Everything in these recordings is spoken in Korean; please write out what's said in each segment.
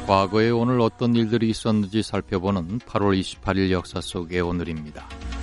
과거에 오늘 어떤 일들이 있었는지 살펴보는 8월 28일 역사 속의 오늘입니다.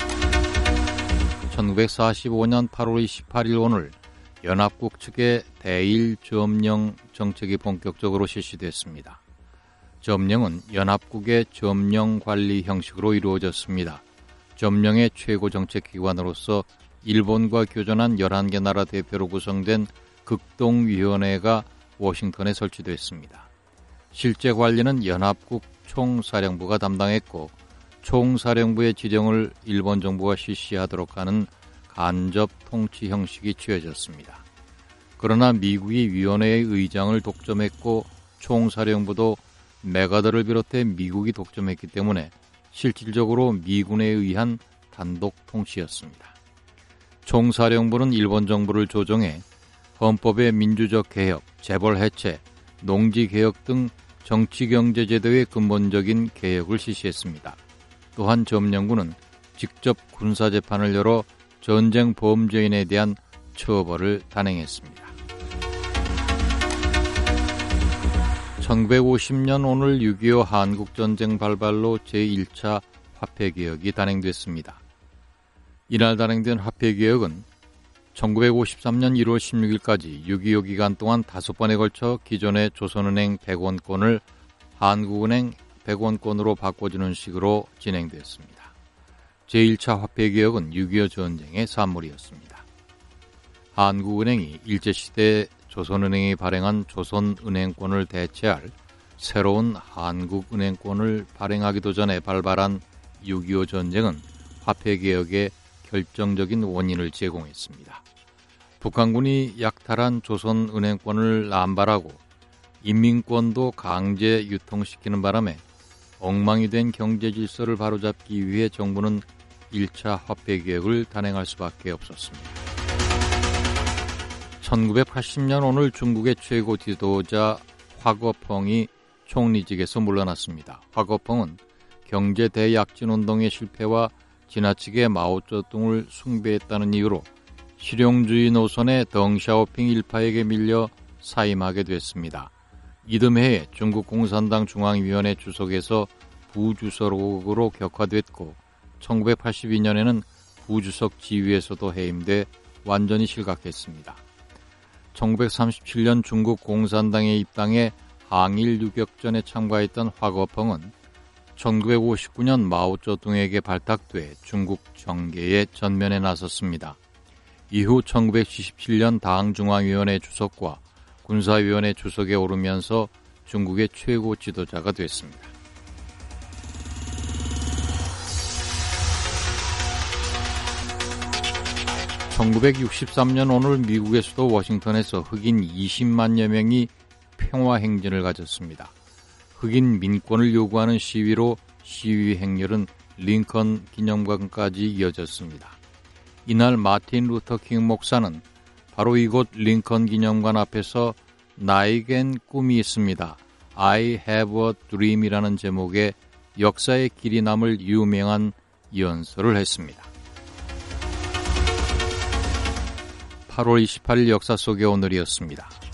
1945년 8월 28일 오늘 연합국 측의 대일 점령 정책이 본격적으로 실시됐습니다. 점령은 연합국의 점령 관리 형식으로 이루어졌습니다. 점령의 최고 정책기관으로서 일본과 교전한 11개 나라 대표로 구성된 극동위원회가 워싱턴에 설치됐습니다. 실제 관리는 연합국 총사령부가 담당했고 총사령부의 지령을 일본 정부가 실시하도록 하는 간접 통치 형식이 취해졌습니다. 그러나 미국이 위원회의 의장을 독점했고 총사령부도 메가더를 비롯해 미국이 독점했기 때문에 실질적으로 미군에 의한 단독 통치였습니다. 총사령부는 일본 정부를 조정해 헌법의 민주적 개혁, 재벌 해체, 농지 개혁 등 정치-경제-제도의 근본적인 개혁을 실시했습니다. 또한 점령군은 직접 군사재판을 열어 전쟁 범죄인에 대한 처벌을 단행했습니다. 1950년 오늘 6.25 한국전쟁 발발로 제1차 화폐개혁이 단행됐습니다. 이날 단행된 화폐개혁은 1953년 1월 16일까지 6.25 기간 동안 5번에 걸쳐 기존의 조선은행 100원권을 한국은행 100원권으로 바꿔주는 식으로 진행됐습니다. 제1차 화폐개혁은 6.25 전쟁의 산물이었습니다. 한국은행이 일제시대 조선은행이 발행한 조선은행권을 대체할 새로운 한국은행권을 발행하기도 전에 발발한 6.25 전쟁은 화폐개혁의 결정적인 원인을 제공했습니다. 북한군이 약탈한 조선은행권을 남발하고 인민권도 강제 유통시키는 바람에 엉망이 된 경제 질서를 바로잡기 위해 정부는 1차 화폐개혁을 단행할 수밖에 없었습니다. 1980년 오늘 중국의 최고 지도자 화거펑이 총리직에서 물러났습니다. 화거펑은 경제 대약진운동의 실패와 지나치게 마오쩌둥을 숭배했다는 이유로 실용주의 노선의 덩샤오핑 일파에게 밀려 사임하게 됐습니다. 이듬해에 중국 공산당 중앙위원회 주석에서 부주석으로 격화됐고 1982년에는 부주석 지위에서도 해임돼 완전히 실각했습니다. 1937년 중국 공산당에 입당해 항일 유격전에 참가했던 화거펑은 1959년 마오쩌둥에게 발탁돼 중국 정계의 전면에 나섰습니다. 이후 1977년 당중앙위원회 주석과 군사위원회 주석에 오르면서 중국의 최고 지도자가 됐습니다. (1963년) 오늘 미국의 수도 워싱턴에서 흑인 20만여 명이 평화행진을 가졌습니다. 흑인 민권을 요구하는 시위로 시위 행렬은 링컨 기념관까지 이어졌습니다. 이날 마틴 루터 킹 목사는 바로 이곳 링컨 기념관 앞에서 나에겐 꿈이 있습니다. I have a dream이라는 제목의 역사의 길이 남을 유명한 연설을 했습니다. 8월 28일 역사 속의 오늘이었습니다.